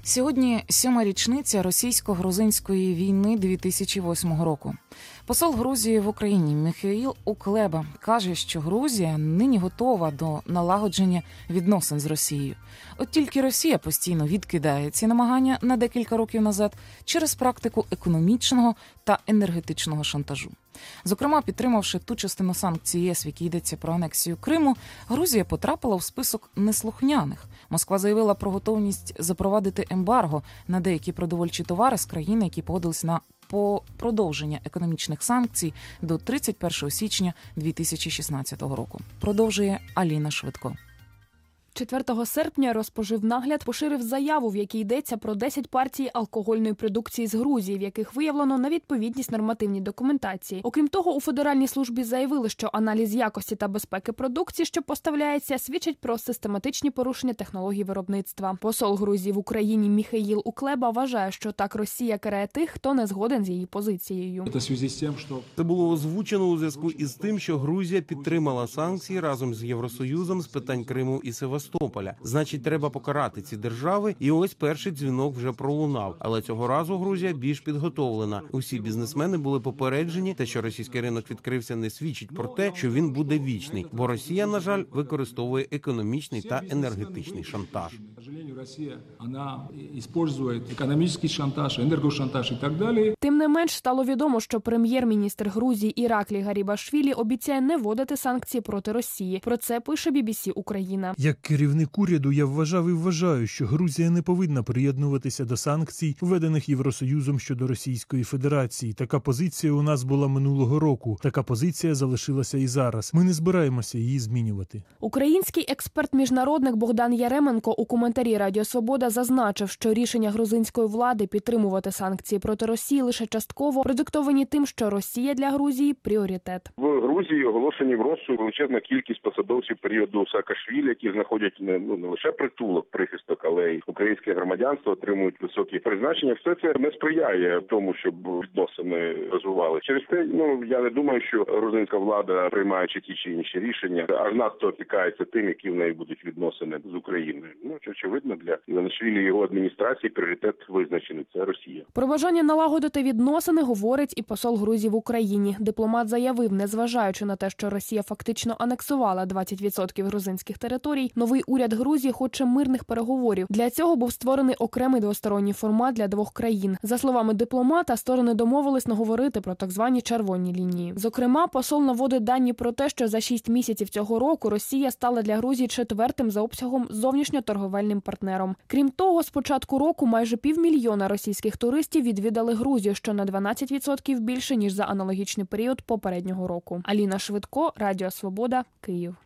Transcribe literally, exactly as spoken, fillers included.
Сьогодні сьома річниця російсько-грузинської війни дві тисячі восьмого року. Посол Грузії в Україні Міхеїл Укулеба каже, що Грузія нині готова до налагодження відносин з Росією. От тільки Росія постійно відкидає ці намагання на декілька років назад через практику економічного та енергетичного шантажу. Зокрема, підтримавши ту частину санкцій ЄС, в якій йдеться про анексію Криму, Грузія потрапила в список неслухняних. Москва заявила про готовність запровадити ембарго на деякі продовольчі товари з країни, які погодились на по продовження економічних санкцій до тридцять першого січня дві тисячі шістнадцятого року. Продовжує Аліна Швидко. четвертого серпня Розпоживнагляд поширив заяву, в якій йдеться про десять партій алкогольної продукції з Грузії, в яких виявлено невідповідність нормативній документації. Окрім того, у Федеральній службі заявили, що аналіз якості та безпеки продукції, що поставляється, свідчить про систематичні порушення технологій виробництва. Посол Грузії в Україні Міхеїл Укулеба вважає, що так Росія карає тих, хто не згоден з її позицією. Це було озвучено у зв'язку із тим, що Грузія підтримала санкції разом з Євросоюзом з питань Криму і Севастополя. Значить, треба покарати ці держави, і ось перший дзвінок вже пролунав. Але цього разу Грузія більш підготовлена. Усі бізнесмени були попереджені, те, що російський ринок відкрився, не свідчить про те, що він буде вічний. Бо Росія, на жаль, використовує економічний та енергетичний шантаж. Росія, вона використовує економічний шантаж, енергошантаж і так далі. Тим не менш, стало відомо, що прем'єр-міністр Грузії Іраклі Гарібашвілі обіцяє не вводити санкції проти Росії. Про це пише бі бі сі Україна. Як керівник уряду я вважав і вважаю, що Грузія не повинна приєднуватися до санкцій, введених Євросоюзом щодо Російської Федерації. Така позиція у нас була минулого року. Така позиція залишилася і зараз. Ми не збираємося її змінювати. Український експерт-міжнародник Богдан Яременко у коментарі Радіо Свобода зазначив, що рішення грузинської влади підтримувати санкції проти Росії лише частково продиктовані тим, що Росія для Грузії – пріоритет. В Грузії оголошені в розшук величезна кількість посадовців періоду Саакашвілі, які знаходять не, ну, не лише притулок, прихисток, але й українське громадянство, отримують високі призначення. Все це не сприяє тому, щоб відносини розвивали. Через те, ну, я не думаю, що грузинська влада, приймаючи ті чи інші рішення, аж надто опікається тим, які в неї будуть відносини з Україною. Ну, очевидно, для Іванішвілі і його адміністрації пріоритет визначений – це Росія. Про бажання налагодити відносини говорить і посол Грузії в Україні. Дипломат заявив, незважаючи на те, що Росія фактично анексувала двадцять відсотків грузинських територій, новий уряд Грузії хоче мирних переговорів. Для цього був створений окремий двосторонній формат для двох країн. За словами дипломата, сторони домовились наговорити про так звані червоні лінії. Зокрема, посол наводить дані про те, що за шість місяців цього року Росія стала для Грузії четвертим за обсягом зовнішньоторговельним партнером. Крім того, з початку року майже півмільйона російських туристів відвідали Грузію, що на дванадцять відсотків більше, ніж за аналогічний період попереднього року. Аліна Швидко, Радіо Свобода, Київ.